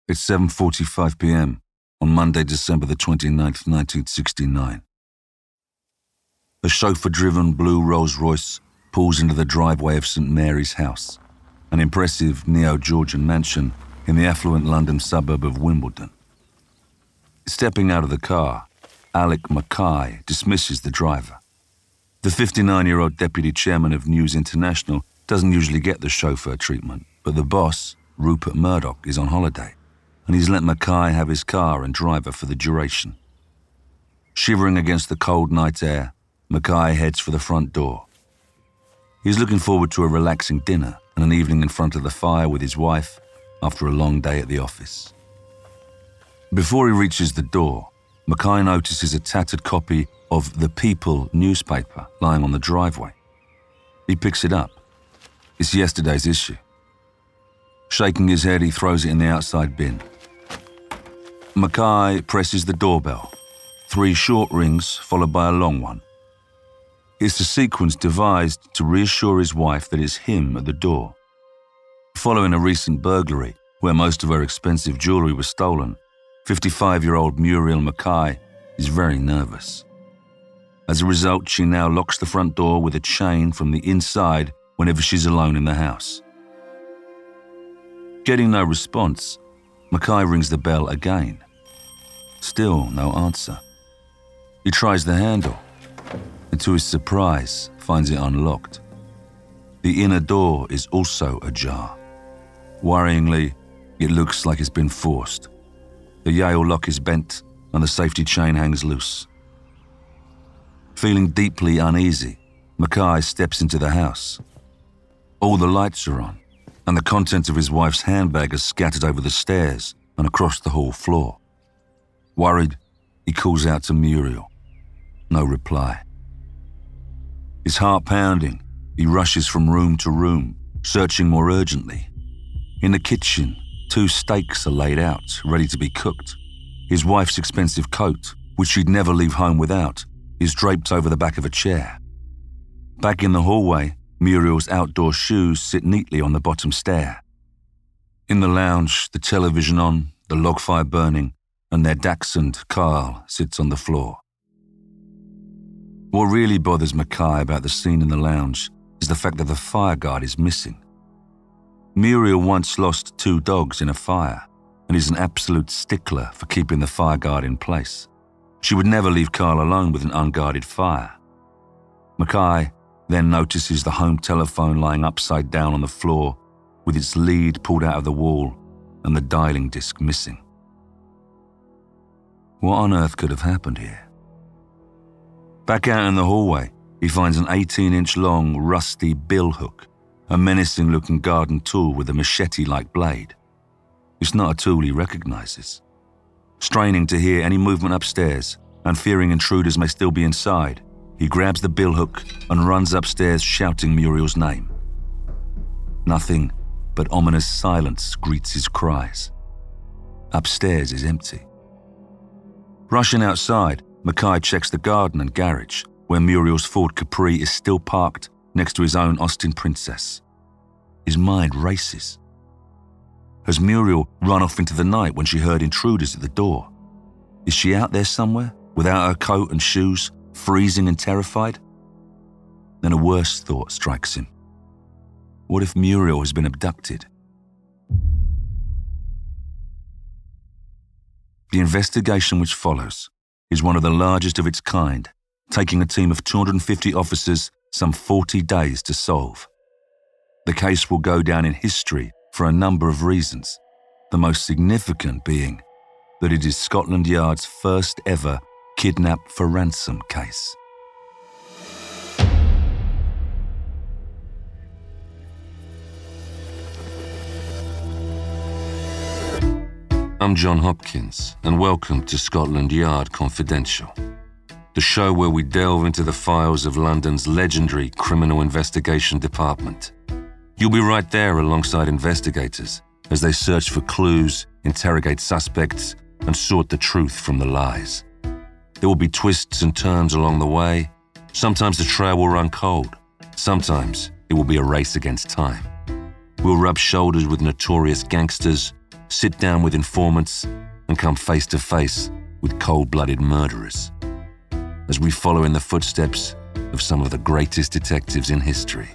It's 7:45 p.m. on Monday, December the 29th, 1969. A chauffeur-driven blue Rolls-Royce pulls into the driveway of St Mary's House, an impressive neo-Georgian mansion in the affluent London suburb of Wimbledon. Stepping out of the car, Alec Mackay dismisses the driver. The 59-year-old deputy chairman of News International doesn't usually get the chauffeur treatment, but the boss, Rupert Murdoch, is on holiday, and he's let Mackay have his car and driver for the duration. Shivering against the cold night air, Mackay heads for the front door. He's looking forward to a relaxing dinner and an evening in front of the fire with his wife after a long day at the office. Before he reaches the door, Mackay notices a tattered copy of The People newspaper lying on the driveway. He picks it up. It's yesterday's issue. Shaking his head, he throws it in the outside bin. Mackay presses the doorbell. 3 short rings followed by a long one. It's a sequence devised to reassure his wife that it's him at the door. Following a recent burglary where most of her expensive jewelry was stolen, 55-year-old Muriel Mackay is very nervous. As a result, she now locks the front door with a chain from the inside whenever she's alone in the house. Getting no response, Mackay rings the bell again. Still no answer. He tries the handle, and to his surprise, finds it unlocked. The inner door is also ajar. Worryingly, it looks like it's been forced. The Yale lock is bent, and the safety chain hangs loose. Feeling deeply uneasy, Mackay steps into the house. All the lights are on, and the contents of his wife's handbag are scattered over the stairs and across the hall floor. Worried, he calls out to Muriel. No reply. His heart pounding, he rushes from room to room, searching more urgently. In the kitchen, 2 steaks are laid out, ready to be cooked. His wife's expensive coat, which she'd never leave home without, is draped over the back of a chair. Back in the hallway, Muriel's outdoor shoes sit neatly on the bottom stair. In the lounge, the television on, the log fire burning, and their dachshund, Carl, sits on the floor. What really bothers Mackay about the scene in the lounge is the fact that the fire guard is missing. Muriel once lost 2 dogs in a fire and is an absolute stickler for keeping the fire guard in place. She would never leave Carl alone with an unguarded fire. Mackay then notices the home telephone lying upside down on the floor with its lead pulled out of the wall and the dialing disc missing. What on earth could have happened here? Back out in the hallway, he finds an 18-inch long, rusty bill hook, a menacing-looking garden tool with a machete-like blade. It's not a tool he recognizes. Straining to hear any movement upstairs and fearing intruders may still be inside, he grabs the billhook and runs upstairs shouting Muriel's name. Nothing but ominous silence greets his cries. Upstairs is empty. Rushing outside, Mackay checks the garden and garage, where Muriel's Ford Capri is still parked next to his own Austin Princess. His mind races. Has Muriel run off into the night when she heard intruders at the door? Is she out there somewhere, without her coat and shoes, freezing and terrified? Then a worse thought strikes him. What if Muriel has been abducted? The investigation which follows is one of the largest of its kind, taking a team of 250 officers some 40 days to solve. The case will go down in history for a number of reasons, the most significant being that it is Scotland Yard's first ever kidnap for ransom case. I'm John Hopkins, and welcome to Scotland Yard Confidential, the show where we delve into the files of London's legendary Criminal Investigation Department. You'll be right there alongside investigators as they search for clues, interrogate suspects, and sort the truth from the lies. There will be twists and turns along the way. Sometimes the trail will run cold. Sometimes it will be a race against time. We'll rub shoulders with notorious gangsters, sit down with informants, and come face to face with cold-blooded murderers, as we follow in the footsteps of some of the greatest detectives in history.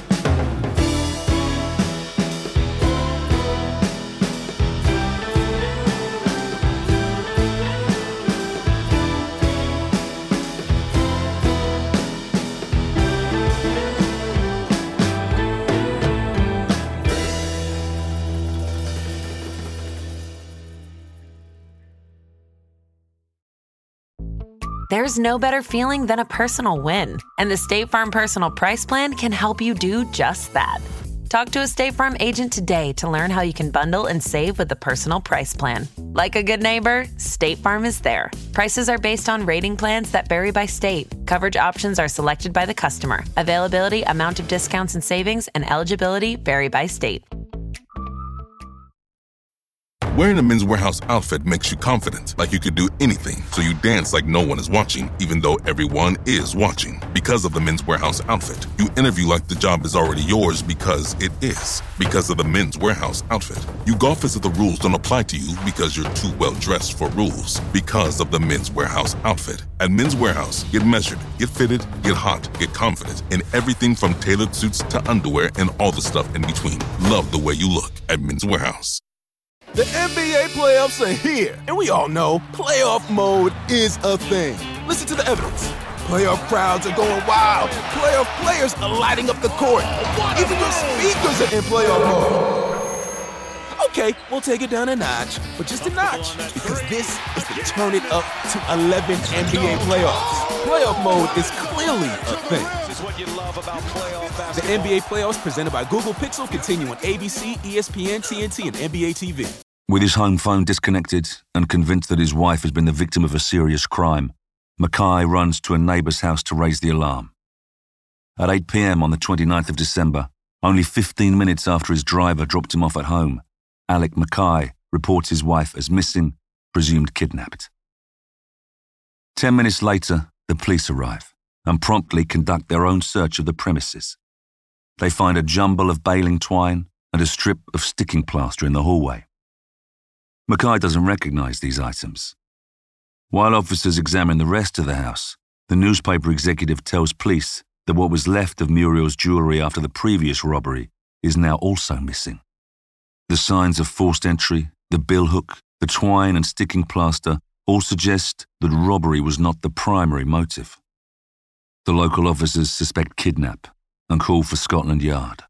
There's no better feeling than a personal win, and the State Farm Personal Price Plan can help you do just that. Talk to a State Farm agent today to learn how you can bundle and save with the Personal Price Plan. Like a good neighbor, State Farm is there. Prices are based on rating plans that vary by state. Coverage options are selected by the customer. Availability, amount of discounts and savings, and eligibility vary by state. Wearing a Men's Wearhouse outfit makes you confident, like you could do anything, so you dance like no one is watching, even though everyone is watching. Because of the Men's Wearhouse outfit, you interview like the job is already yours because it is. Because of the Men's Wearhouse outfit, you golf as if the rules don't apply to you because you're too well dressed for rules. Because of the Men's Wearhouse outfit. At Men's Wearhouse, get measured, get fitted, get hot, get confident in everything from tailored suits to underwear and all the stuff in between. Love the way you look at Men's Wearhouse. The NBA playoffs are here, and we all know playoff mode is a thing. Listen to the evidence. Playoff crowds are going wild. Playoff players are lighting up the court. Even your speakers are in playoff mode. Okay, we'll take it down a notch, but just a notch, because this is the Turn It Up to 11 NBA playoffs. Playoff mode is clearly a thing. The NBA playoffs presented by Google Pixel continue on ABC, ESPN, TNT, and NBA TV. With his home phone disconnected and convinced that his wife has been the victim of a serious crime, Mackay runs to a neighbour's house to raise the alarm. At 8 p.m. on the 29th of December, only 15 minutes after his driver dropped him off at home, Alec Mackay reports his wife as missing, presumed kidnapped. 10 minutes later, the police arrive and promptly conduct their own search of the premises. They find a jumble of baling twine and a strip of sticking plaster in the hallway. Mackay doesn't recognise these items. While officers examine the rest of the house, the newspaper executive tells police that what was left of Muriel's jewellery after the previous robbery is now also missing. The signs of forced entry, the billhook, the twine and sticking plaster all suggest that robbery was not the primary motive. The local officers suspect kidnap and call for Scotland Yard.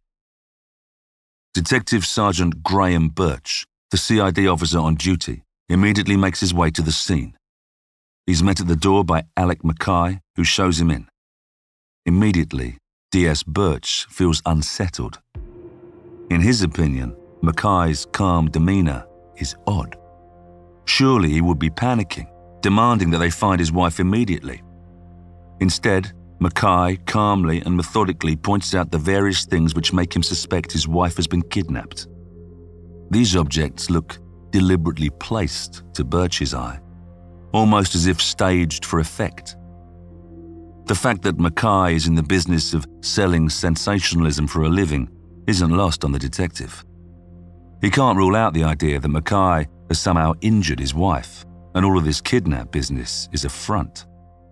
Detective Sergeant Graham Birch, the CID officer on duty, immediately makes his way to the scene. He's met at the door by Alec Mackay, who shows him in. Immediately, DS Birch feels unsettled. In his opinion, Mackay's calm demeanour is odd. Surely he would be panicking, demanding that they find his wife immediately. Instead, Mackay calmly and methodically points out the various things which make him suspect his wife has been kidnapped. These objects look deliberately placed to Birch's eye, almost as if staged for effect. The fact that Mackay is in the business of selling sensationalism for a living isn't lost on the detective. He can't rule out the idea that Mackay has somehow injured his wife, and all of this kidnap business is a front.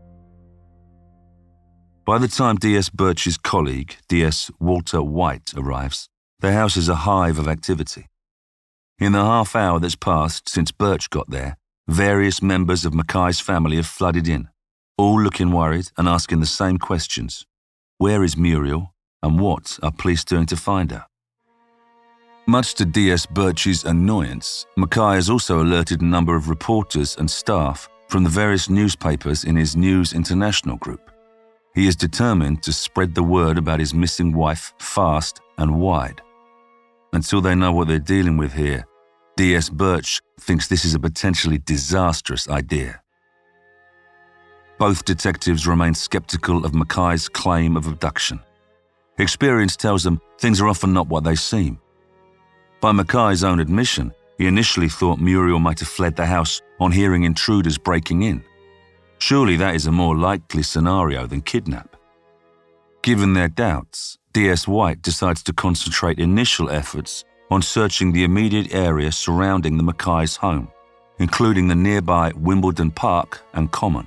By the time DS Birch's colleague, DS Walter White, arrives, the house is a hive of activity. In the half hour that's passed since Birch got there, various members of Mackay's family have flooded in, all looking worried and asking the same questions. Where is Muriel, and what are police doing to find her? Much to DS Birch's annoyance, Mackay has also alerted a number of reporters and staff from the various newspapers in his News International group. He is determined to spread the word about his missing wife fast and wide. Until they know what they're dealing with here, DS Birch thinks this is a potentially disastrous idea. Both detectives remain skeptical of Mackay's claim of abduction. Experience tells them things are often not what they seem. By Mackay's own admission, he initially thought Muriel might have fled the house on hearing intruders breaking in. Surely that is a more likely scenario than kidnap. Given their doubts, DS White decides to concentrate initial efforts on searching the immediate area surrounding the Mackay's home, including the nearby Wimbledon Park and Common.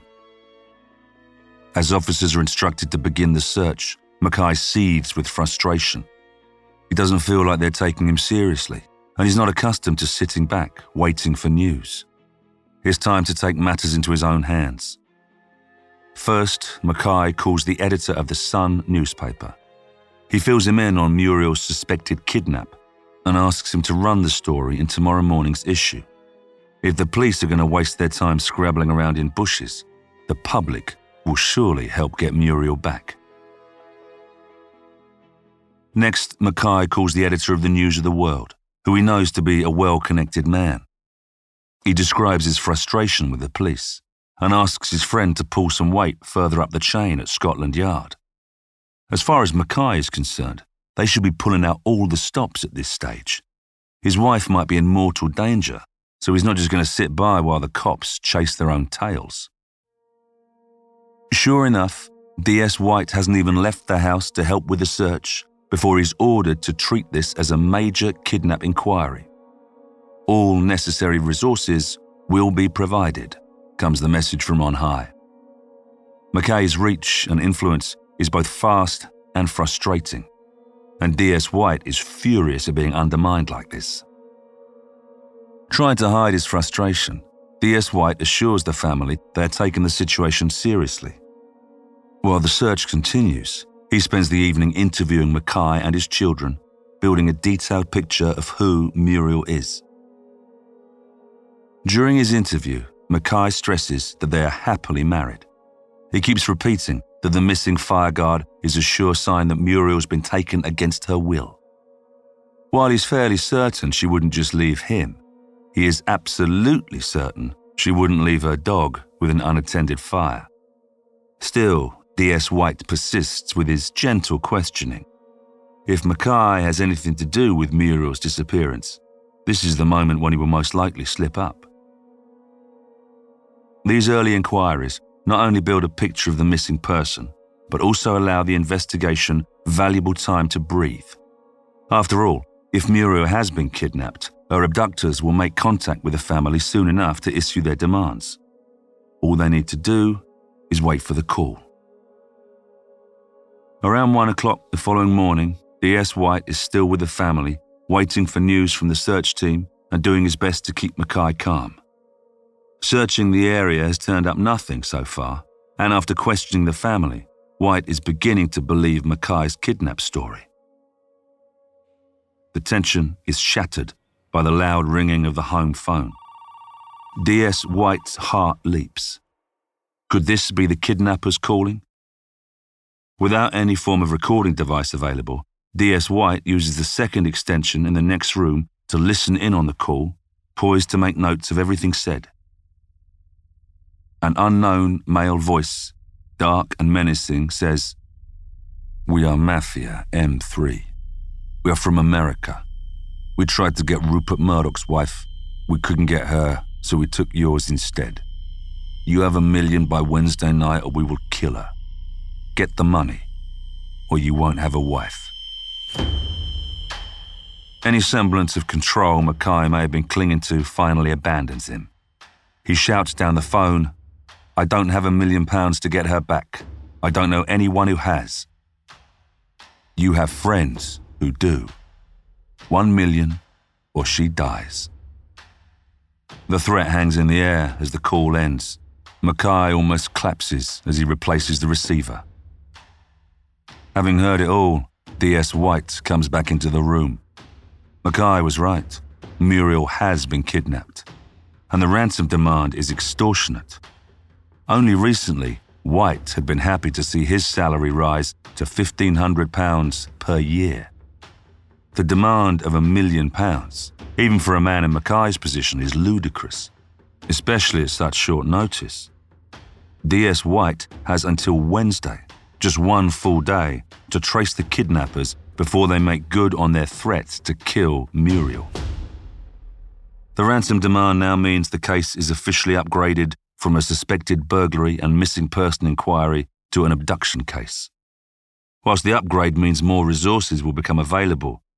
As officers are instructed to begin the search, Mackay seethes with frustration. He doesn't feel like they're taking him seriously, and he's not accustomed to sitting back, waiting for news. It's time to take matters into his own hands. First, Mackay calls the editor of the Sun newspaper. He fills him in on Muriel's suspected kidnap and asks him to run the story in tomorrow morning's issue. If the police are going to waste their time scrabbling around in bushes, the public will surely help get Muriel back. Next, Mackay calls the editor of the News of the World, who he knows to be a well-connected man. He describes his frustration with the police and asks his friend to pull some weight further up the chain at Scotland Yard. As far as Mackay is concerned, they should be pulling out all the stops at this stage. His wife might be in mortal danger, so he's not just going to sit by while the cops chase their own tails. Sure enough, DS White hasn't even left the house to help with the search before he's ordered to treat this as a major kidnap inquiry. All necessary resources will be provided, comes the message from on high. Mackay's reach and influence is both fast and frustrating, and DS White is furious at being undermined like this. Trying to hide his frustration, DS White assures the family they are taking the situation seriously. While the search continues, he spends the evening interviewing Mackay and his children, building a detailed picture of who Muriel is. During his interview, Mackay stresses that they are happily married. He keeps repeating that the missing fireguard is a sure sign that Muriel's been taken against her will. While he's fairly certain she wouldn't just leave him, he is absolutely certain she wouldn't leave her dog with an unattended fire. Still, DS White persists with his gentle questioning. If Mackay has anything to do with Muriel's disappearance, this is the moment when he will most likely slip up. These early inquiries not only build a picture of the missing person, but also allow the investigation valuable time to breathe. After all, if Muriel has been kidnapped, her abductors will make contact with the family soon enough to issue their demands. All they need to do is wait for the call. Around 1 o'clock the following morning, DS White is still with the family, waiting for news from the search team and doing his best to keep Mackay calm. Searching the area has turned up nothing so far, and after questioning the family, White is beginning to believe Mackay's kidnap story. The tension is shattered by the loud ringing of the home phone. DS White's heart leaps. Could this be the kidnappers calling? Without any form of recording device available, DS White uses the second extension in the next room to listen in on the call, poised to make notes of everything said. An unknown male voice, dark and menacing, says, "We are Mafia M3. We are from America. We tried to get Rupert Murdoch's wife. We couldn't get her, so we took yours instead. You have $1 million by Wednesday night or we will kill her. Get the money, or you won't have a wife." Any semblance of control Mackay may have been clinging to finally abandons him. He shouts down the phone, "I don't have £1 million to get her back. I don't know anyone who has." "You have friends who do. 1 million or she dies." The threat hangs in the air as the call ends. Mackay almost collapses as he replaces the receiver. Having heard it all, DS White comes back into the room. Mackay was right. Muriel has been kidnapped, and the ransom demand is extortionate. Only recently, White had been happy to see his salary rise to £1,500 per year. The demand of £1 million, even for a man in Mackay's position, is ludicrous, especially at such short notice. DS White has until Wednesday, just one full day, to trace the kidnappers before they make good on their threat to kill Muriel. The ransom demand now means the case is officially upgraded from a suspected burglary and missing person inquiry to an abduction case. Whilst the upgrade means more resources will become available,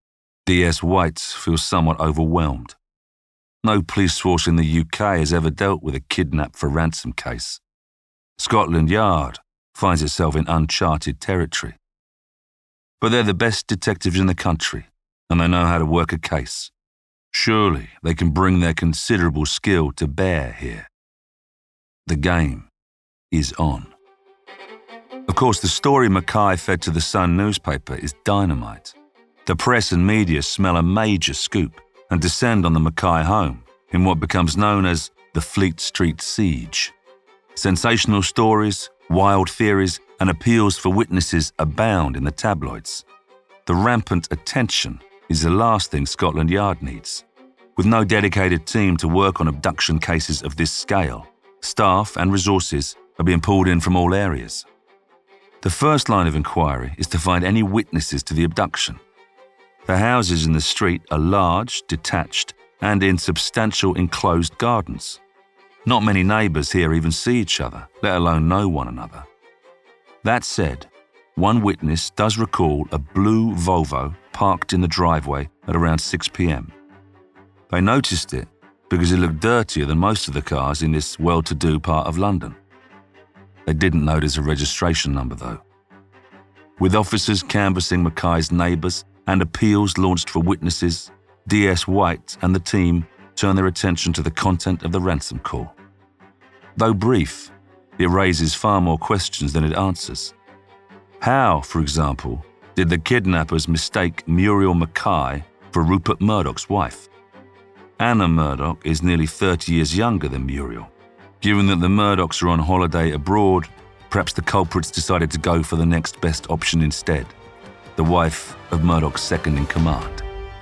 DS White feels somewhat overwhelmed. No police force in the UK has ever dealt with a kidnap for ransom case. Scotland Yard finds itself in uncharted territory. But they're the best detectives in the country, and they know how to work a case. Surely they can bring their considerable skill to bear here. The game is on. Of course, the story Mackay fed to the Sun newspaper is dynamite. The press and media smell a major scoop and descend on the Mackay home in what becomes known as the Fleet Street Siege. Sensational stories, wild theories, and appeals for witnesses abound in the tabloids. The rampant attention is the last thing Scotland Yard needs. With no dedicated team to work on abduction cases of this scale, staff and resources are being pulled in from all areas. The first line of inquiry is to find any witnesses to the abduction. The houses in the street are large, detached, and in substantial enclosed gardens. Not many neighbours here even see each other, let alone know one another. That said, one witness does recall a blue Volvo parked in the driveway at around 6 p.m. They noticed it because it looked dirtier than most of the cars in this well-to-do part of London. They didn't notice a registration number, though. With officers canvassing Mackay's neighbours and appeals launched for witnesses, DS White and the team turn their attention to the content of the ransom call. Though brief, it raises far more questions than it answers. How, for example, did the kidnappers mistake Muriel Mackay for Rupert Murdoch's wife? Anna Murdoch is nearly 30 years younger than Muriel. Given that the Murdochs are on holiday abroad, perhaps the culprits decided to go for the next best option instead, the wife of Murdoch's second-in-command.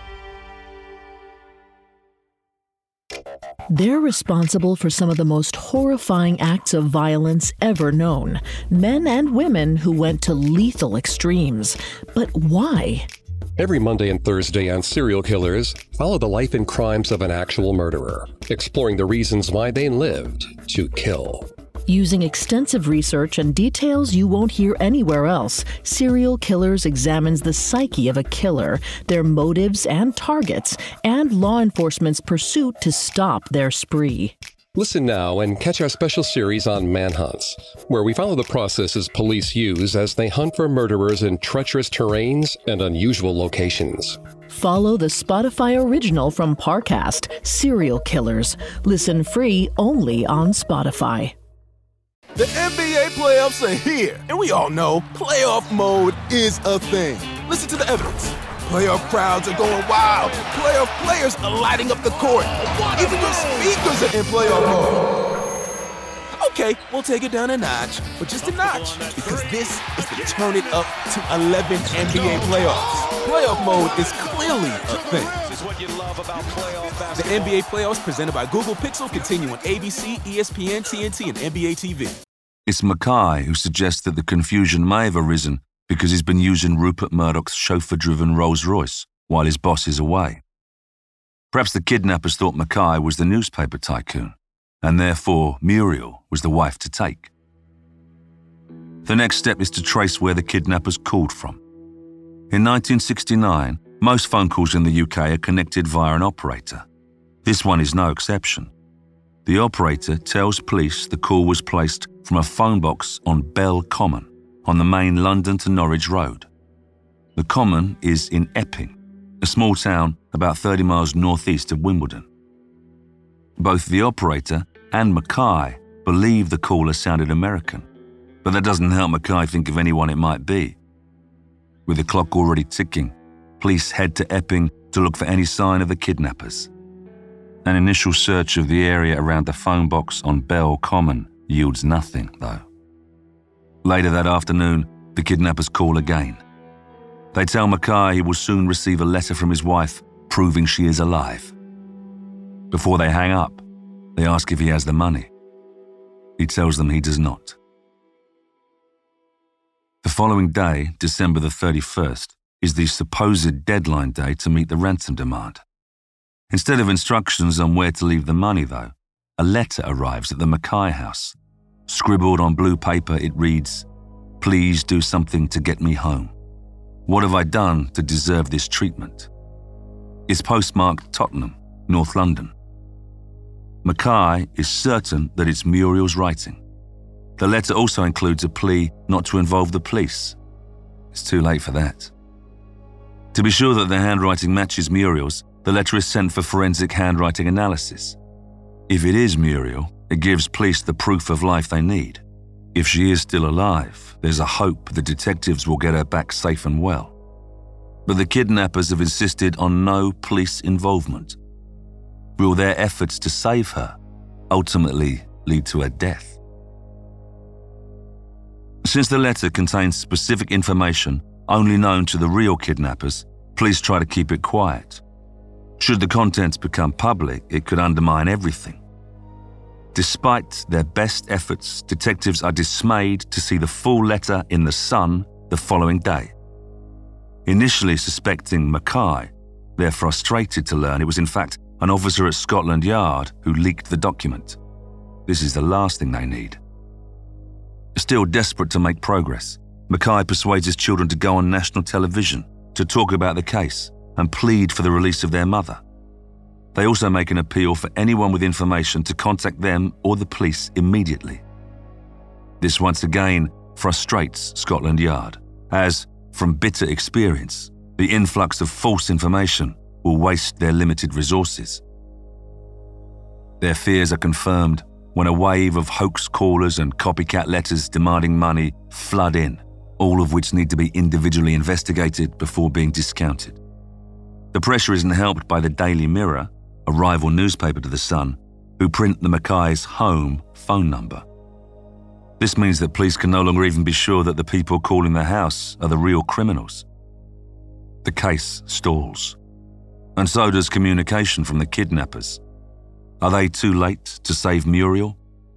They're responsible for some of the most horrifying acts of violence ever known. Men and women who went to lethal extremes. But why? Every Monday and Thursday on Serial Killers, follow the life and crimes of an actual murderer, exploring the reasons why they lived to kill. Using extensive research and details you won't hear anywhere else, Serial Killers examines the psyche of a killer, their motives and targets, and law enforcement's pursuit to stop their spree. Listen now and catch our special series on manhunts, where we follow the processes police use as they hunt for murderers in treacherous terrains and unusual locations. Follow the Spotify original from Parcast, Serial Killers. Listen free only on Spotify. The NBA playoffs are here, and we all know playoff mode is a thing. Listen to the evidence. Playoff crowds are going wild. Playoff players are lighting up the court. Even your speakers are in playoff mode. Okay, we'll take it down a notch, but just a notch, because this is the Turn It Up to 11 NBA playoffs. Playoff mode is clearly a thing. The NBA playoffs presented by Google Pixel continue on ABC, ESPN, TNT, and NBA TV. It's Mackay who suggests that the confusion may have arisen because he's been using Rupert Murdoch's chauffeur-driven Rolls-Royce while his boss is away. Perhaps the kidnappers thought Mackay was the newspaper tycoon, and therefore Muriel was the wife to take. The next step is to trace where the kidnappers called from. In 1969, most phone calls in the UK are connected via an operator. This one is no exception. The operator tells police the call was placed from a phone box on Bell Common, on the main London to Norwich road. The Common is in Epping, a small town about 30 miles northeast of Wimbledon. Both the operator and Mackay believe the caller sounded American, but that doesn't help Mackay think of anyone it might be. With the clock already ticking, police head to Epping to look for any sign of the kidnappers. An initial search of the area around the phone box on Bell Common yields nothing, though. Later that afternoon, the kidnappers call again. They tell Mackay he will soon receive a letter from his wife proving she is alive. Before they hang up, they ask if he has the money. He tells them he does not. The following day, December the 31st, is the supposed deadline day to meet the ransom demand. Instead of instructions on where to leave the money, though, a letter arrives at the Mackay house. Scribbled on blue paper, it reads, "Please do something to get me home. What have I done to deserve this treatment? is postmarked Tottenham, North London. Mackay is certain that it's Muriel's writing. The letter also includes a plea not to involve the police. It's too late for that. To be sure that the handwriting matches Muriel's, the letter is sent for forensic handwriting analysis. If it is Muriel, it gives police the proof of life they need. If she is still alive, there's a hope the detectives will get her back safe and well. But the kidnappers have insisted on no police involvement. Will their efforts to save her ultimately lead to her death? Since the letter contains specific information only known to the real kidnappers, police try to keep it quiet. Should the contents become public, it could undermine everything. Despite their best efforts, detectives are dismayed to see the full letter in The Sun the following day. Initially suspecting Mackay, they're frustrated to learn it was in fact an officer at Scotland Yard who leaked the document. This is the last thing they need. Still desperate to make progress, Mackay persuades his children to go on national television to talk about the case and plead for the release of their mother. They also make an appeal for anyone with information to contact them or the police immediately. This once again frustrates Scotland Yard, as, from bitter experience, the influx of false information will waste their limited resources. Their fears are confirmed when a wave of hoax callers and copycat letters demanding money flood in, all of which need to be individually investigated before being discounted. The pressure isn't helped by the Daily Mirror, a rival newspaper to The Sun, who print the Mackay's home phone number. This means that police can no longer even be sure that the people calling the house are the real criminals. The case stalls. And so does communication from the kidnappers. Are they too late to save Muriel?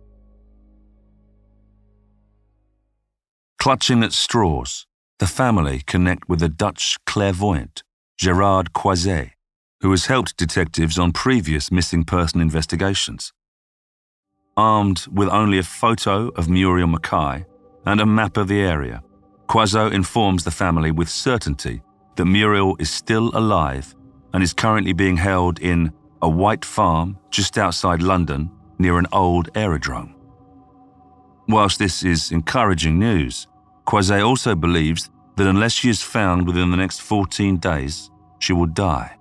Clutching at straws, the family connect with a Dutch clairvoyant, Gerard Croiset, who has helped detectives on previous missing person investigations. Armed with only a photo of Muriel Mackay and a map of the area, Croiset informs the family with certainty that Muriel is still alive and is currently being held in a white farm just outside London near an old aerodrome. Whilst this is encouraging news, Croiset also believes that unless she is found within the next 14 days, she will die.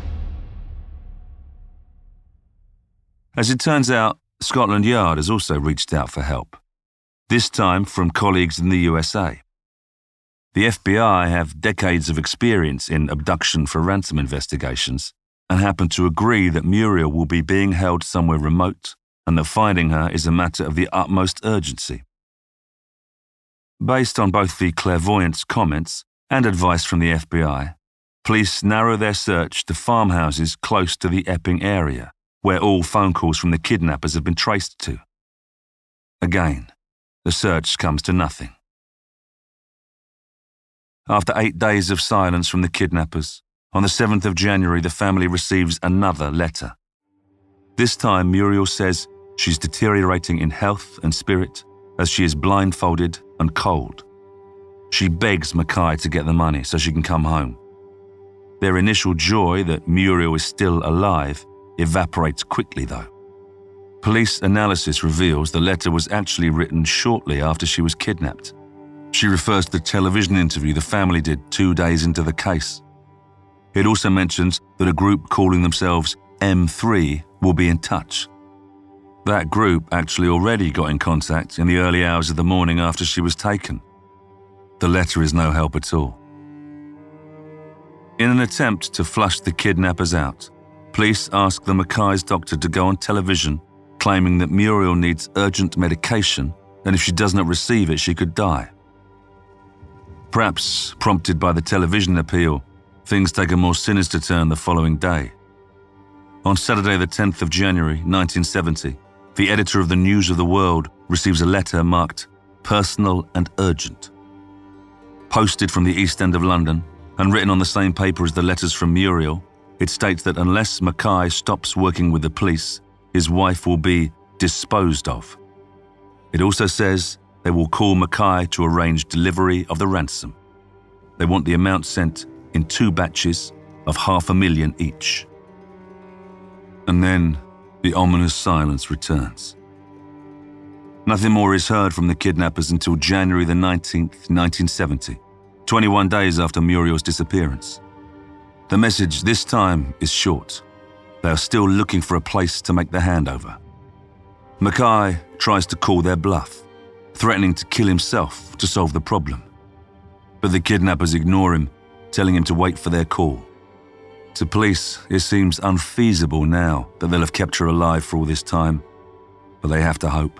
As it turns out, Scotland Yard has also reached out for help, this time from colleagues in the USA. The FBI have decades of experience in abduction for ransom investigations and happen to agree that Muriel will be being held somewhere remote and that finding her is a matter of the utmost urgency. Based on both the clairvoyant's comments and advice from the FBI, police narrow their search to farmhouses close to the Epping area, where all phone calls from the kidnappers have been traced to. Again, the search comes to nothing. After 8 days of silence from the kidnappers, on the 7th of January, the family receives another letter. This time, Muriel says she's deteriorating in health and spirit as she is blindfolded and cold. She begs Mackay to get the money so she can come home. Their initial joy that Muriel is still alive evaporates quickly, though. Police analysis reveals the letter was actually written shortly after she was kidnapped. She refers to the television interview the family did 2 days into the case. It also mentions that a group calling themselves M3 will be in touch. That group actually already got in contact in the early hours of the morning after she was taken. The letter is no help at all. In an attempt to flush the kidnappers out, police ask the Mackay's doctor to go on television, claiming that Muriel needs urgent medication and if she does not receive it, she could die. Perhaps prompted by the television appeal, things take a more sinister turn the following day. On Saturday the 10th of January 1970, the editor of the News of the World receives a letter marked personal and urgent. Posted from the East End of London and written on the same paper as the letters from Muriel, it states that unless Mackay stops working with the police, his wife will be disposed of. It also says they will call Mackay to arrange delivery of the ransom. They want the amount sent in 2 batches of $500,000 each. And then the ominous silence returns. Nothing more is heard from the kidnappers until January the 19th, 1970, 21 days after Muriel's disappearance. The message this time is short. They are still looking for a place to make the handover. Mackay tries to call their bluff, threatening to kill himself to solve the problem. But the kidnappers ignore him, telling him to wait for their call. To police, it seems unfeasible now that they'll have kept her alive for all this time, but they have to hope.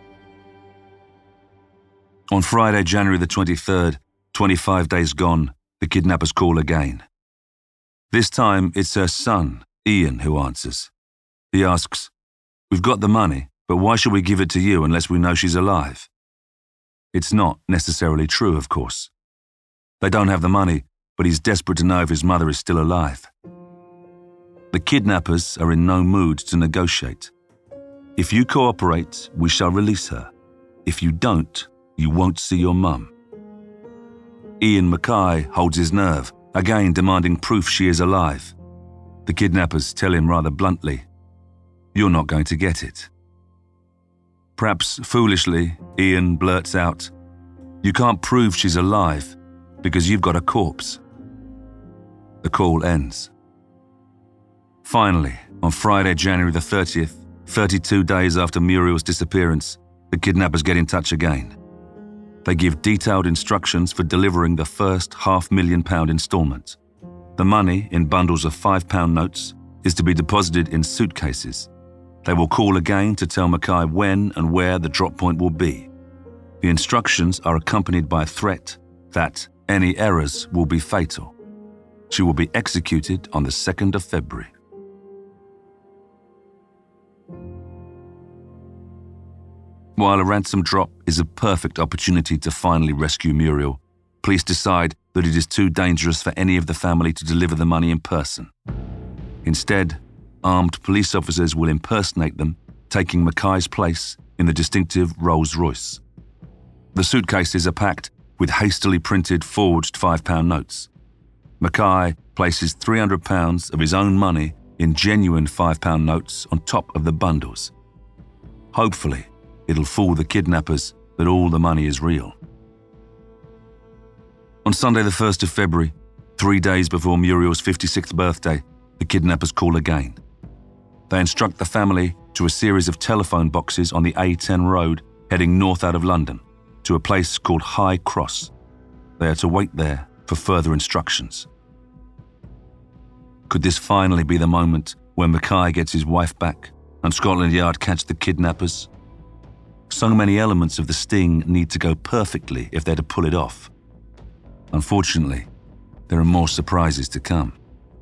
On Friday, January the 23rd, 25 days gone, the kidnappers call again. This time, it's her son, Ian, who answers. He asks, "We've got the money, but why should we give it to you unless we know she's alive?" It's not necessarily true, of course. They don't have the money, but he's desperate to know if his mother is still alive. The kidnappers are in no mood to negotiate. "If you cooperate, we shall release her. If you don't, you won't see your mum." Ian Mackay holds his nerve, again demanding proof she is alive. The kidnappers tell him rather bluntly, "You're not going to get it." Perhaps foolishly, Ian blurts out, "You can't prove she's alive because you've got a corpse." The call ends. Finally, on Friday, January the 30th, 32 days after Muriel's disappearance, the kidnappers get in touch again. They give detailed instructions for delivering the first £500,000 installment. The money, in bundles of £5 notes, is to be deposited in suitcases. They will call again to tell Mackay when and where the drop point will be. The instructions are accompanied by a threat that any errors will be fatal. She will be executed on the 2nd of February. While a ransom drop is a perfect opportunity to finally rescue Muriel, police decide that it is too dangerous for any of the family to deliver the money in person. Instead, armed police officers will impersonate them, taking Mackay's place in the distinctive Rolls-Royce. The suitcases are packed with hastily printed forged £5 notes. Mackay places £300 of his own money in genuine £5 notes on top of the bundles. Hopefully, it'll fool the kidnappers that all the money is real. On Sunday the 1st of February, 3 days before Muriel's 56th birthday, the kidnappers call again. They instruct the family to a series of telephone boxes on the A10 road heading north out of London to a place called High Cross. They are to wait there for further instructions. Could this finally be the moment when Mackay gets his wife back and Scotland Yard catch the kidnappers? So many elements of the sting need to go perfectly if they're to pull it off. Unfortunately, there are more surprises to come.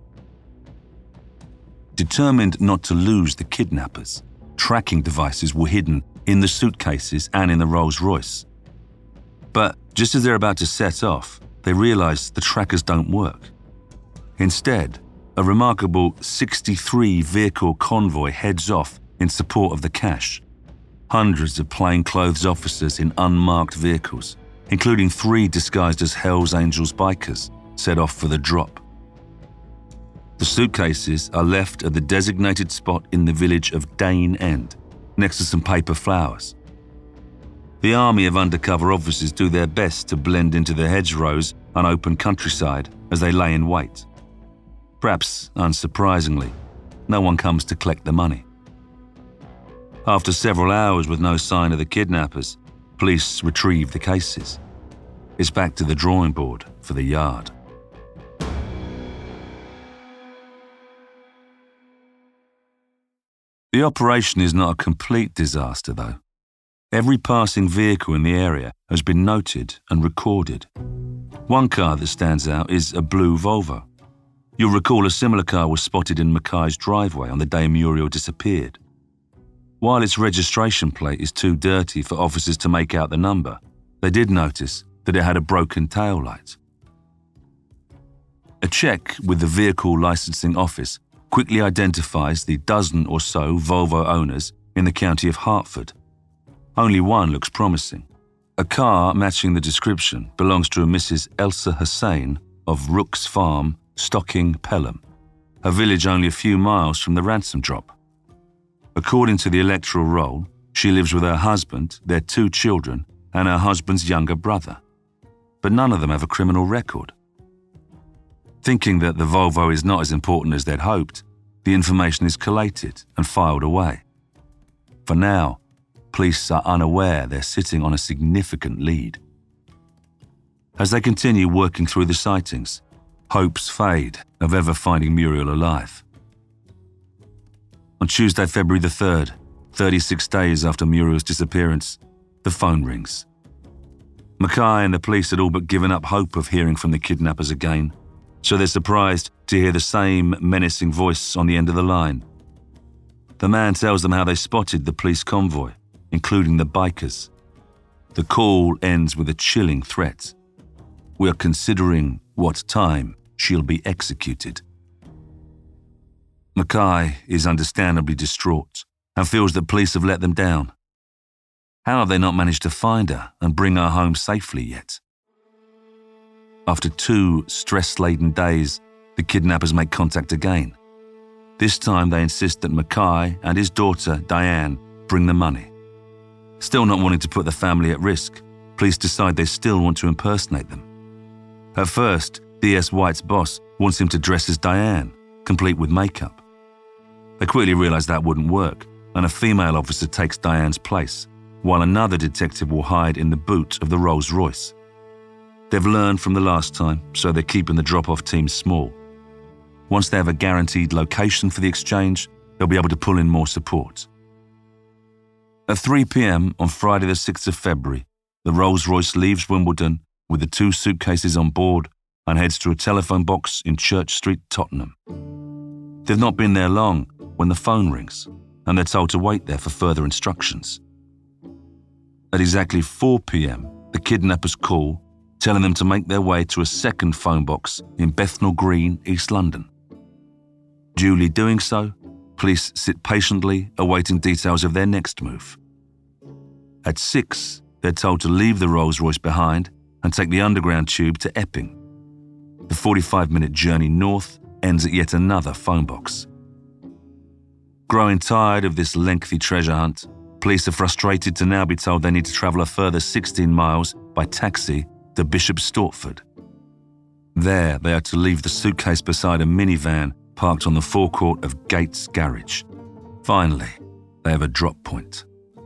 Determined not to lose the kidnappers, tracking devices were hidden in the suitcases and in the Rolls-Royce. But just as they're about to set off, they realize the trackers don't work. Instead, a remarkable 63-vehicle convoy heads off in support of the cache. Hundreds of plainclothes officers in unmarked vehicles, including 3 disguised as Hells Angels bikers, set off for the drop. The suitcases are left at the designated spot in the village of Dane End, next to some paper flowers. The army of undercover officers do their best to blend into the hedgerows and open countryside as they lay in wait. Perhaps unsurprisingly, no one comes to collect the money. After several hours with no sign of the kidnappers, police retrieve the cases. It's back to the drawing board for the Yard. The operation is not a complete disaster, though. Every passing vehicle in the area has been noted and recorded. One car that stands out is a blue Volvo. You'll recall a similar car was spotted in Mackay's driveway on the day Muriel disappeared. While its registration plate is too dirty for officers to make out the number, they did notice that it had a broken taillight. A check with the vehicle licensing office quickly identifies the dozen or so Volvo owners in the county of Hertford. Only one looks promising. A car matching the description belongs to a Mrs. Elsa Hussain of Rooks Farm, Stocking Pelham, a village only a few miles from the ransom drop. According to the electoral roll, she lives with her husband, their 2 children, and her husband's younger brother. But none of them have a criminal record. Thinking that the Volvo is not as important as they'd hoped, the information is collated and filed away. For now, police are unaware they're sitting on a significant lead. As they continue working through the sightings, hopes fade of ever finding Muriel alive. On Tuesday, February the 3rd, 36 days after Muriel's disappearance, the phone rings. Mackay and the police had all but given up hope of hearing from the kidnappers again, so they're surprised to hear the same menacing voice on the end of the line. The man tells them how they spotted the police convoy, including the bikers. The call ends with a chilling threat. "We are considering what time she'll be executed." Mackay is understandably distraught and feels that police have let them down. How have they not managed to find her and bring her home safely yet? After 2 stress-laden days, the kidnappers make contact again. This time they insist that Mackay and his daughter, Diane, bring the money. Still not wanting to put the family at risk, police decide they still want to impersonate them. At first, D.S. White's boss wants him to dress as Diane, complete with makeup. They quickly realize that wouldn't work, and a female officer takes Diane's place, while another detective will hide in the boot of the Rolls-Royce. They've learned from the last time, so they're keeping the drop-off team small. Once they have a guaranteed location for the exchange, they'll be able to pull in more support. At 3 p.m. on Friday the 6th of February, the Rolls-Royce leaves Wimbledon with the 2 suitcases on board and heads to a telephone box in Church Street, Tottenham. They've not been there long when the phone rings, and they're told to wait there for further instructions. At exactly 4 p.m, the kidnappers call, telling them to make their way to a second phone box in Bethnal Green, East London. Duly doing so, police sit patiently awaiting details of their next move. At 6, they're told to leave the Rolls-Royce behind and take the underground tube to Epping. The 45-minute journey north ends at yet another phone box. Growing tired of this lengthy treasure hunt, police are frustrated to now be told they need to travel a further 16 miles by taxi to Bishop Stortford. There, they are to leave the suitcase beside a minivan parked on the forecourt of Gates Garage. Finally, they have a drop point.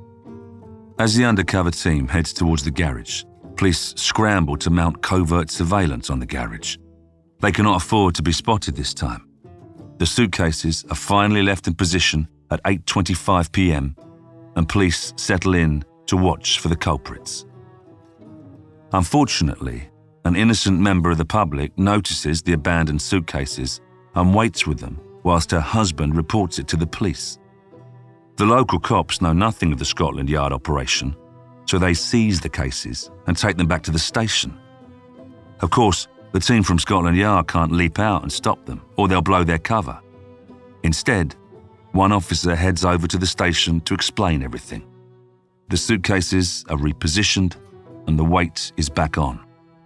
As the undercover team heads towards the garage, police scramble to mount covert surveillance on the garage. They cannot afford to be spotted this time. The suitcases are finally left in position at 8:25 p.m, and police settle in to watch for the culprits. Unfortunately, an innocent member of the public notices the abandoned suitcases and waits with them whilst her husband reports it to the police. The local cops know nothing of the Scotland Yard operation, so they seize the cases and take them back to the station. Of course, the team from Scotland Yard can't leap out and stop them, or they'll blow their cover. Instead, one officer heads over to the station to explain everything. The suitcases are repositioned and the weight is back on.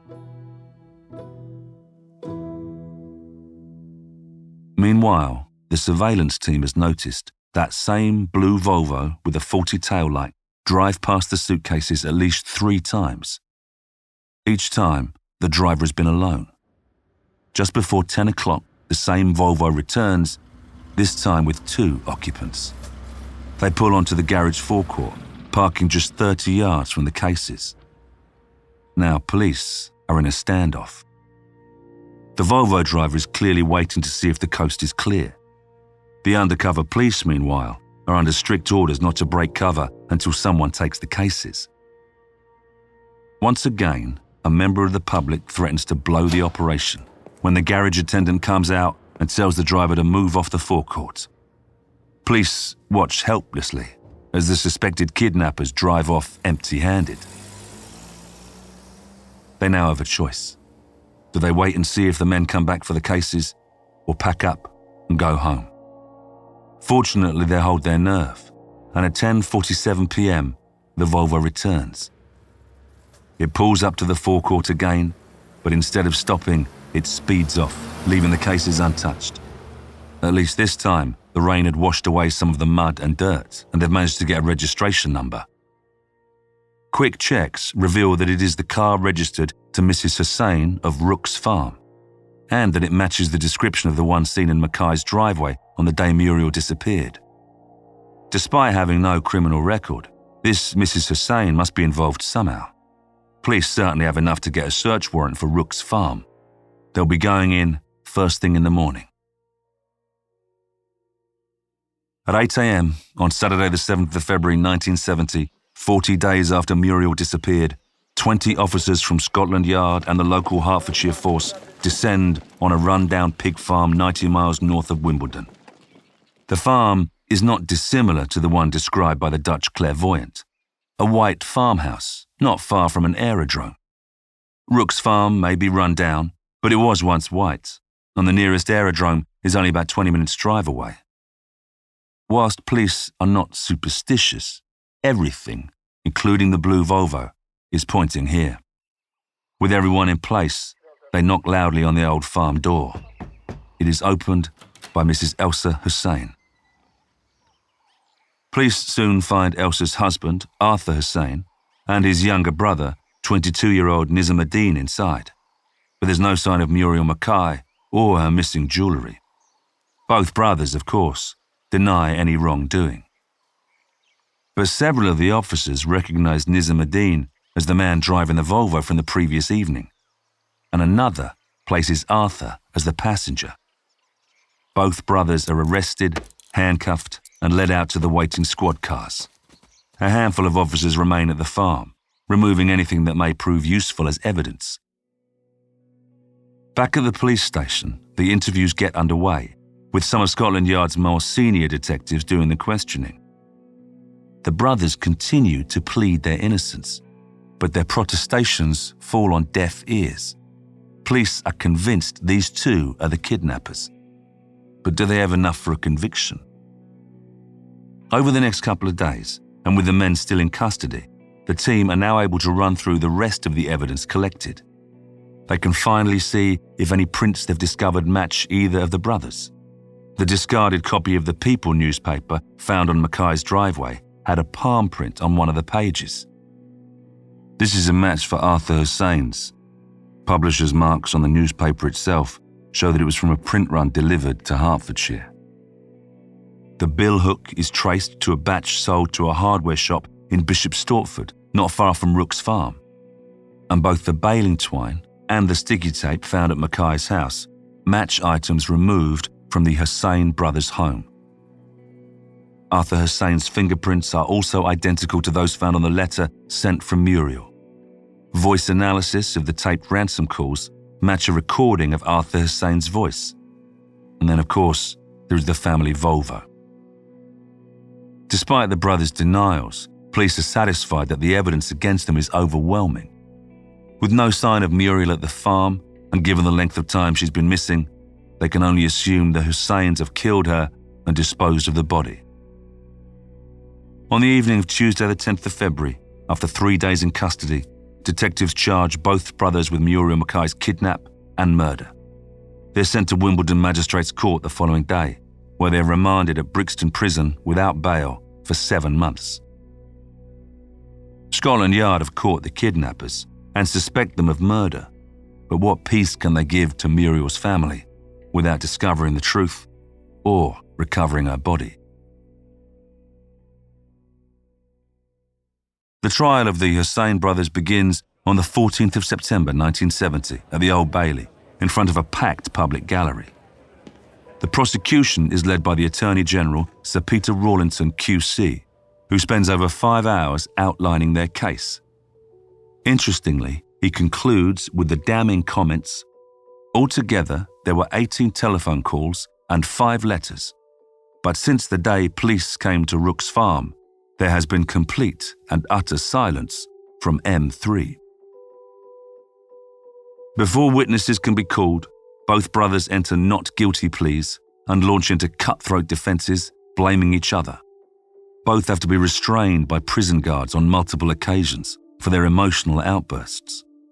Meanwhile, the surveillance team has noticed that same blue Volvo with a faulty taillight drive past the suitcases at least 3 times. Each time, the driver has been alone. Just before 10 o'clock, the same Volvo returns, this time with 2 occupants. They pull onto the garage forecourt, parking just 30 yards from the cases. Now, police are in a standoff. The Volvo driver is clearly waiting to see if the coast is clear. The undercover police, meanwhile, are under strict orders not to break cover until someone takes the cases. Once again, a member of the public threatens to blow the operation when the garage attendant comes out and tells the driver to move off the forecourt. Police watch helplessly as the suspected kidnappers drive off empty-handed. They now have a choice. Do they wait and see if the men come back for the cases, or pack up and go home? Fortunately, they hold their nerve, and at 10:47 p.m, the Volvo returns. It pulls up to the forecourt again, but instead of stopping, it speeds off, leaving the cases untouched. At least this time, the rain had washed away some of the mud and dirt, and they've managed to get a registration number. Quick checks reveal that it is the car registered to Mrs. Hussain of Rooks Farm, and that it matches the description of the one seen in Mackay's driveway on the day Muriel disappeared. Despite having no criminal record, this Mrs. Hussain must be involved somehow. Police certainly have enough to get a search warrant for Rooks Farm. They'll be going in first thing in the morning. At 8 a.m. on Saturday the 7th of February 1970, 40 days after Muriel disappeared, 20 officers from Scotland Yard and the local Hertfordshire force descend on a run-down pig farm 90 miles north of Wimbledon. The farm is not dissimilar to the one described by the Dutch clairvoyant, a white farmhouse not far from an aerodrome. Rooks Farm may be run down, but it was once white, and the nearest aerodrome is only about 20 minutes' drive away. Whilst police are not superstitious, everything, including the blue Volvo, is pointing here. With everyone in place, they knock loudly on the old farm door. It is opened by Mrs. Elsa Hussain. Police soon find Elsa's husband, Arthur Hussain, and his younger brother, 22-year-old Nizamuddin, inside, but there's no sign of Muriel Mackay or her missing jewellery. Both brothers, of course, deny any wrongdoing. But several of the officers recognise Nizamuddin as the man driving the Volvo from the previous evening, and another places Arthur as the passenger. Both brothers are arrested, handcuffed, and led out to the waiting squad cars. A handful of officers remain at the farm, removing anything that may prove useful as evidence. Back at the police station, the interviews get underway, with some of Scotland Yard's more senior detectives doing the questioning. The brothers continue to plead their innocence, but their protestations fall on deaf ears. Police are convinced these two are the kidnappers. But do they have enough for a conviction? Over the next couple of days, and with the men still in custody, the team are now able to run through the rest of the evidence collected. They can finally see if any prints they've discovered match either of the brothers. The discarded copy of the People newspaper found on Mackay's driveway had a palm print on one of the pages. This is a match for Arthur Hussain's. Publisher's marks on the newspaper itself show that it was from a print run delivered to Hertfordshire. The bill hook is traced to a batch sold to a hardware shop in Bishop Stortford, not far from Rooks Farm. And both the baling twine and the sticky tape found at Mackay's house match items removed from the Hussain brothers' home. Arthur Hussain's fingerprints are also identical to those found on the letter sent from Muriel. Voice analysis of the taped ransom calls match a recording of Arthur Hussain's voice. And then, of course, there is the family Volvo. Despite the brothers' denials, police are satisfied that the evidence against them is overwhelming. With no sign of Muriel at the farm, and given the length of time she's been missing, they can only assume the Hussains have killed her and disposed of the body. On the evening of Tuesday the 10th of February, after 3 days in custody, detectives charge both brothers with Muriel Mackay's kidnap and murder. They're sent to Wimbledon Magistrates' Court the following day, where they're remanded at Brixton Prison without bail for 7 months. Scotland Yard have caught the kidnappers and suspect them of murder, but what peace can they give to Muriel's family without discovering the truth or recovering her body? The trial of the Hussain brothers begins on the 14th of September 1970 at the Old Bailey, in front of a packed public gallery. The prosecution is led by the Attorney General, Sir Peter Rawlinson QC, who spends over 5 hours outlining their case. Interestingly, he concludes with the damning comments, "Altogether, there were 18 telephone calls and 5 letters, but since the day police came to Rooks Farm, there has been complete and utter silence from M3. Before witnesses can be called, both brothers enter not guilty pleas and launch into cutthroat defences, blaming each other. Both have to be restrained by prison guards on multiple occasions for their emotional outbursts.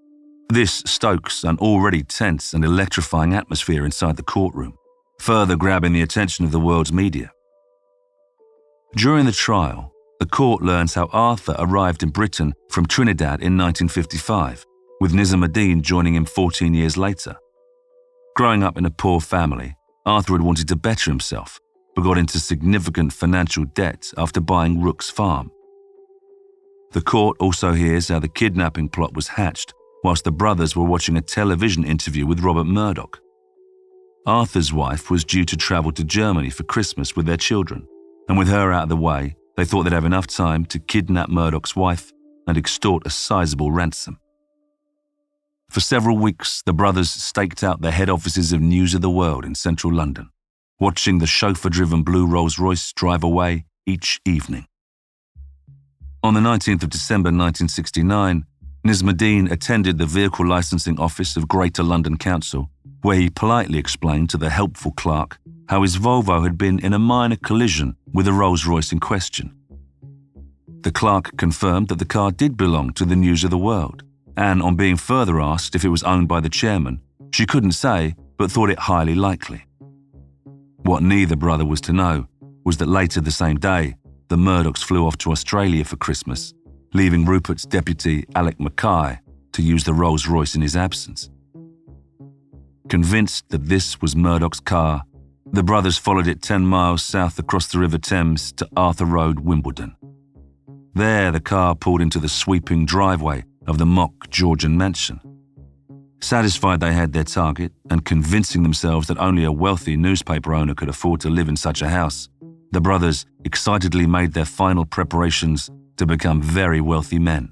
This stokes an already tense and electrifying atmosphere inside the courtroom, further grabbing the attention of the world's media. During the trial, the court learns how Arthur arrived in Britain from Trinidad in 1955, with Nizam ad-Din joining him 14 years later. Growing up in a poor family, Arthur had wanted to better himself, but got into significant financial debt after buying Rook's farm. The court also hears how the kidnapping plot was hatched whilst the brothers were watching a television interview with Robert Murdoch. Arthur's wife was due to travel to Germany for Christmas with their children, and with her out of the way, they thought they'd have enough time to kidnap Murdoch's wife and extort a sizable ransom. For several weeks, the brothers staked out the head offices of News of the World in central London, watching the chauffeur-driven blue Rolls-Royce drive away each evening. On the 19th of December 1969, Nizam ad-Din attended the vehicle licensing office of Greater London Council, where he politely explained to the helpful clerk how his Volvo had been in a minor collision with the Rolls-Royce in question. The clerk confirmed that the car did belong to the News of the World, and on being further asked if it was owned by the chairman, she couldn't say but thought it highly likely. What neither brother was to know was that later the same day, the Murdochs flew off to Australia for Christmas, leaving Rupert's deputy, Alec Mackay, to use the Rolls-Royce in his absence. Convinced that this was Murdoch's car, the brothers followed it 10 miles south across the River Thames to Arthur Road, Wimbledon. There, the car pulled into the sweeping driveway of the mock Georgian mansion. Satisfied they had their target and convincing themselves that only a wealthy newspaper owner could afford to live in such a house, the brothers excitedly made their final preparations to become very wealthy men.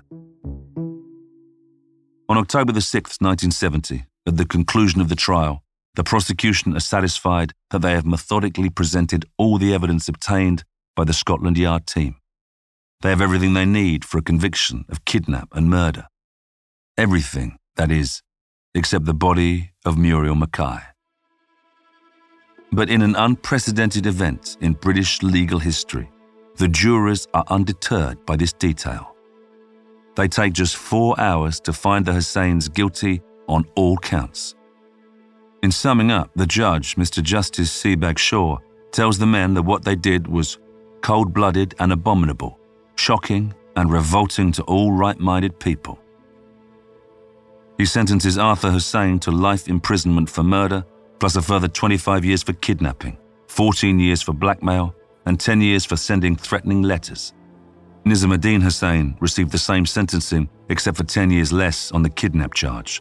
On October the 6th, 1970, at the conclusion of the trial, the prosecution are satisfied that they have methodically presented all the evidence obtained by the Scotland Yard team. They have everything they need for a conviction of kidnap and murder. Everything, that is, except the body of Muriel Mackay. But in an unprecedented event in British legal history, the jurors are undeterred by this detail. They take just 4 hours to find the Hussains guilty on all counts. In summing up, the judge, Mr. Justice Sebag Shaw, tells the men that what they did was cold-blooded and abominable, shocking and revolting to all right-minded people. He sentences Arthur Hussain to life imprisonment for murder, plus a further 25 years for kidnapping, 14 years for blackmail, and 10 years for sending threatening letters. Nizam ad-Din Hussain received the same sentencing, except for 10 years less on the kidnap charge.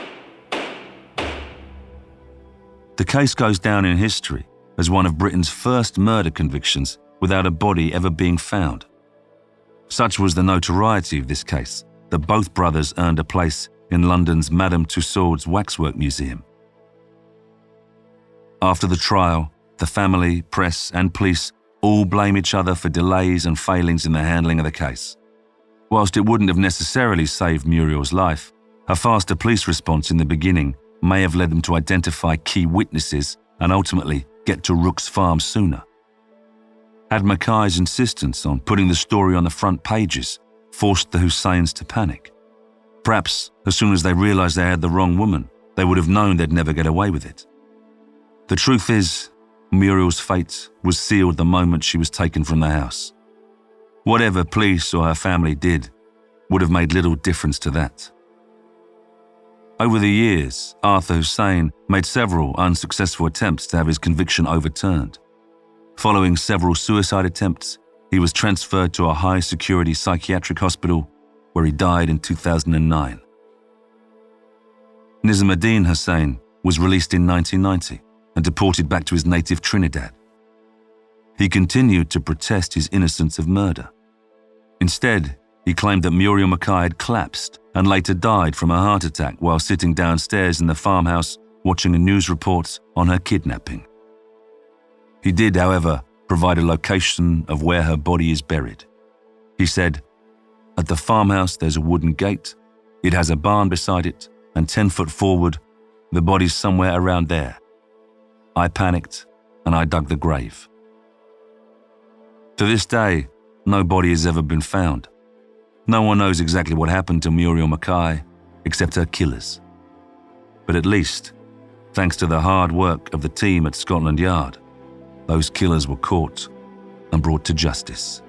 The case goes down in history as one of Britain's first murder convictions without a body ever being found. Such was the notoriety of this case that both brothers earned a place in London's Madame Tussauds Waxwork Museum. After the trial, the family, press, and police all blame each other for delays and failings in the handling of the case. Whilst it wouldn't have necessarily saved Muriel's life, a faster police response in the beginning may have led them to identify key witnesses and ultimately get to Rook's farm sooner. Had Mackay's insistence on putting the story on the front pages forced the Hussains to panic? Perhaps as soon as they realised they had the wrong woman, they would have known they'd never get away with it. The truth is, Muriel's fate was sealed the moment she was taken from the house. Whatever police or her family did would have made little difference to that. Over the years, Arthur Hussain made several unsuccessful attempts to have his conviction overturned. Following several suicide attempts, he was transferred to a high-security psychiatric hospital where he died in 2009. Nizam ad-Din Hussain was released in 1990 and deported back to his native Trinidad. He continued to protest his innocence of murder. Instead, he claimed that Muriel Mackay had collapsed and later died from a heart attack while sitting downstairs in the farmhouse watching a news report on her kidnapping. He did, however, provide a location of where her body is buried. He said, "At the farmhouse there's a wooden gate, it has a barn beside it, and 10 foot forward, the body's somewhere around there. I panicked and I dug the grave." To this day, no body has ever been found. No one knows exactly what happened to Muriel Mackay except her killers. But at least, thanks to the hard work of the team at Scotland Yard, those killers were caught and brought to justice.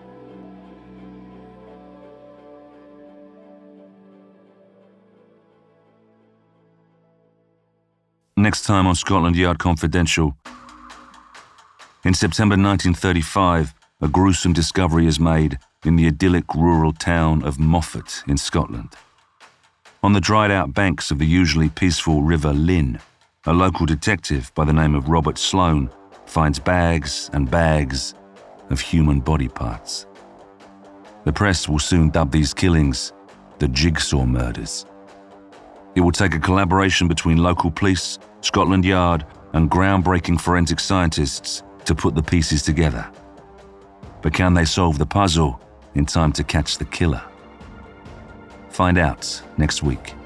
Next time on Scotland Yard Confidential. In September 1935, a gruesome discovery is made in the idyllic rural town of Moffat in Scotland. On the dried-out banks of the usually peaceful River Lynn, a local detective by the name of Robert Sloane finds bags and bags of human body parts. The press will soon dub these killings the Jigsaw Murders. It will take a collaboration between local police, Scotland Yard, and groundbreaking forensic scientists to put the pieces together. But can they solve the puzzle in time to catch the killer? Find out next week.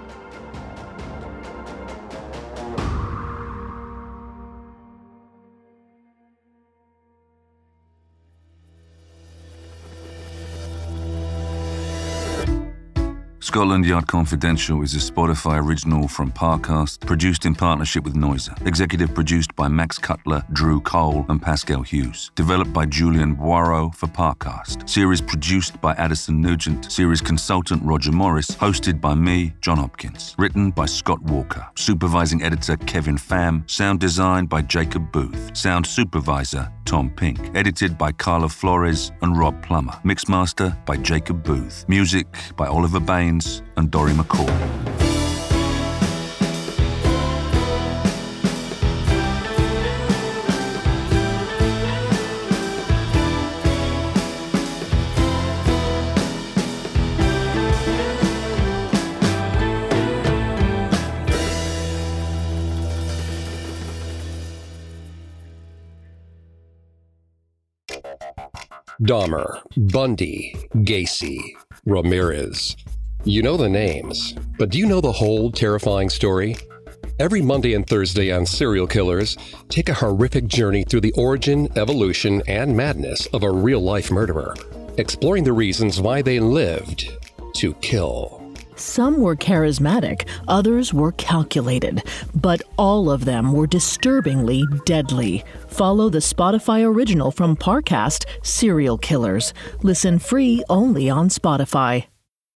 Scotland Yard Confidential is a Spotify original from Parcast, produced in partnership with Noiser. Executive produced by Max Cutler, Drew Cole, and Pascal Hughes. Developed by Julian Boireau for Parcast. Series produced by Addison Nugent. Series consultant Roger Morris. Hosted by me, John Hopkins. Written by Scott Walker. Supervising editor Kevin Pham. Sound design by Jacob Booth. Sound supervisor Tom Pink. Edited by Carla Flores and Rob Plummer. Mixmaster by Jacob Booth. Music by Oliver Baines and Dory McCall. Dahmer, Bundy, Gacy, Ramirez. You know the names, but do you know the whole terrifying story? Every Monday and Thursday on Serial Killers, take a horrific journey through the origin, evolution, and madness of a real-life murderer, exploring the reasons why they lived to kill. Some were charismatic, others were calculated, but all of them were disturbingly deadly. Follow the Spotify original from Parcast, Serial Killers. Listen free only on Spotify.